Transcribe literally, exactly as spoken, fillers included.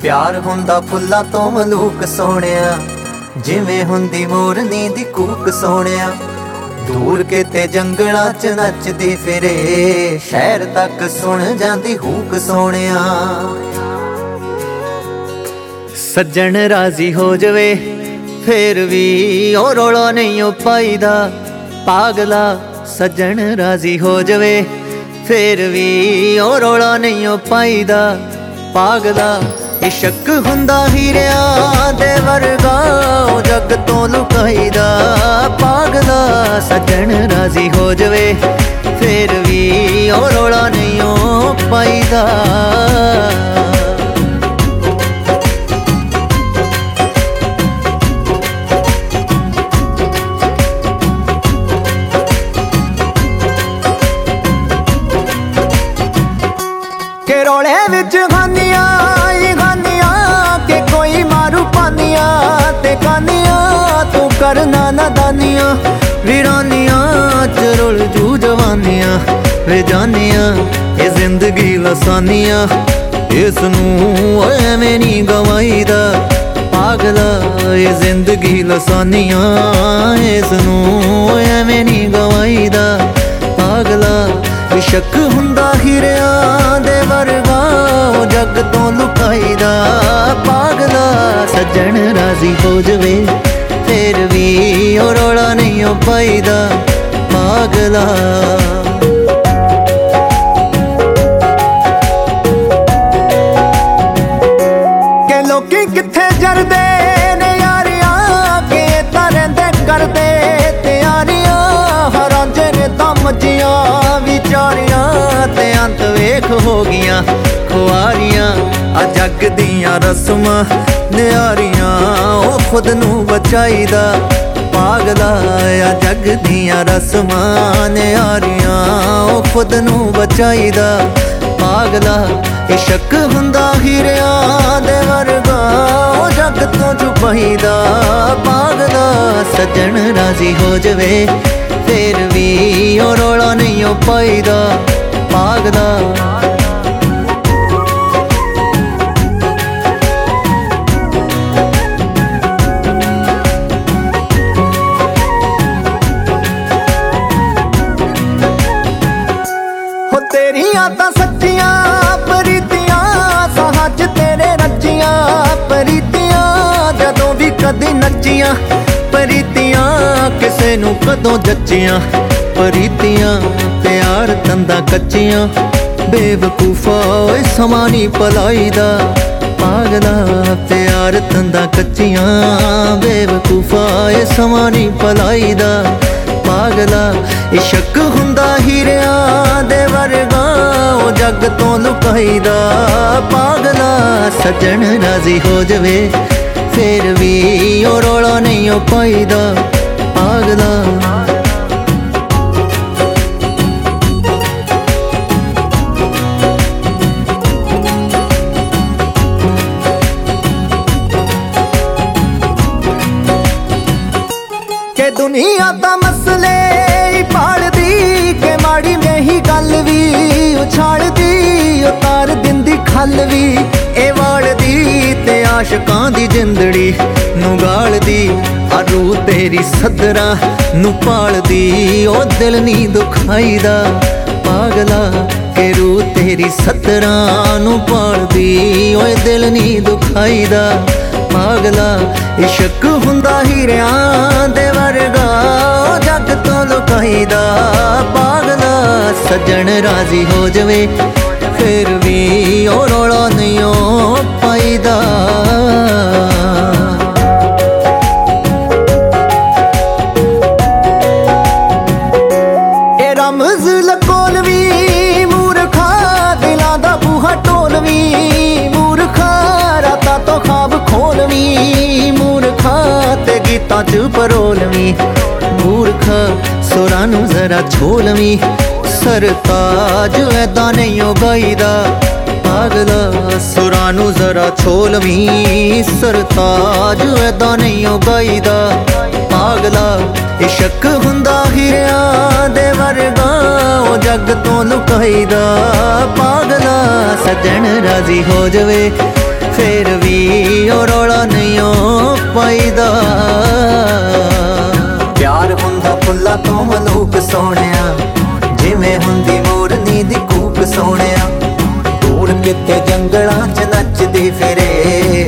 प्यार हुंदा फुल्लां तो मलूक सोहणिया, जिवें हुंदी मोरनी दी कूक सोहणिया। दूर किते जंगलां च नचदी फिरे, शहर तक सुन जांदी हूक सोहणिया। सज्जन राजी हो जावे फिर भी ओ रौला नहीं ओ पाईदा, पागला सज्जन राजी हो जावे फिर भी ओ रौला नहीं ओ पाईदा, पागला। इशक हुंदा हीरिया दे वर्गा ओ जग तो लुकाईदा, पागला सज्जन राजी हो जावे फिर भी ओ रौला नहीं ओ पाईदा। के रोले विच खानिया खानिया के कोई मारू पानिया ते कानिया, तू करना नादानिया वीरानिया च रुल जू जवानिया वे जानिया। ये जिंदगी लसानिया इसनू एवें नी गवाईदा, पागला ये जिंदगी लसानिया इसनू एवें नी गवाईदा, पागला। इशक हुंदा हीरिया दे वर्गा ओ जग तो लुकाईदा, पागला सज्जन राजी हो जावे फिर भी ओ रौला नहीं ओ पाईदा, पागला। के लोकी किथे जरदे ने यारियां, के तां रहिंदे करदे तैयारियां, हरांजे ने तां मज्जियां विचारियां ते अंत वेख हो गियां खुआरियां। आ जग दियां रस्मां न्यारियां ओ खुद नू बचाईदा, पागला। आ जग दियां रस्मां न्यारियां ओ खुद नू बचाईदा, पागला। इशक हुंदा हीरिया दे वर्गा ओ जग तो छुपाईदा, पागला सज्जन राजी हो जावे फिर भी ओ रौला नहीं ओ पाईदा, पागला। हो तेरियां तां सच्चियां प्रीतियां, साहां च तेरे रचियां प्रीतियां, जदों भी कदी नचियां प्रीतियां, किसे नू कदों जच्चियां प्रीतियां। प्यार तंदा कच्चियां बेवकूफा ओए समा नी पलाईदा, पागला। प्यार तंदा कच्चियां बेवकूफा ओए समा नी पलाईदा, पागला। इशक हुंदा हीरिया दे वर्गा ओ जग तो लुकाईदा, पागला सज्जन राजी हो जावे फिर भी ओ रौला नहीं ओ पाईदा, पागला। के दुनिया दा मसले पालदी, के माड़ी में ही गल भी उछालदी, उतार दिंदी खल भी ए वालदी, ते आशकां दी जिंदड़ी नू गालदी। आ रूह तेरी सदरा नू पालदी ओ दिल नी दुखाईदा, पागला। के रूह तेरी सदरा नू पालदी ओए दिल नी दुखाईदा, पागला। इशक हुंदा हीरिया दे वर्गा ओ जग तो लुकाईदा, पागला सज्जन राजी हो जावे फिर भी ओ रौला नहीं ओ पाईदा। ए रमज लकोलवी मूर्खा, दिलां दा बूहा ढोलवी मूर्खा, रातां तो ख्वाब खोलवी मूर्खा, ते गीतां च परोलवी मूर्खा। सुरां नू जरा छोलवी सरताज ऐदा नहीं ओ गाईदा, पागला। सुरां नू जरा छोलवी सरताज ऐदा नहीं ओ गाईदा, पागला। इशक हुंदा हीरिया दे वर्गा ओ जग तो लुकाईदा, पागला। सज्जन राजी हो जावे फिर भी ओ रौला नहीं ओ पाईदा। प्यार हुंदा फुल्ला तो मलूक सोहणिया, जिवें हुंदी मोरनी दी कूक सोहणिया। दूर किते जंगलां च नचदी फिरे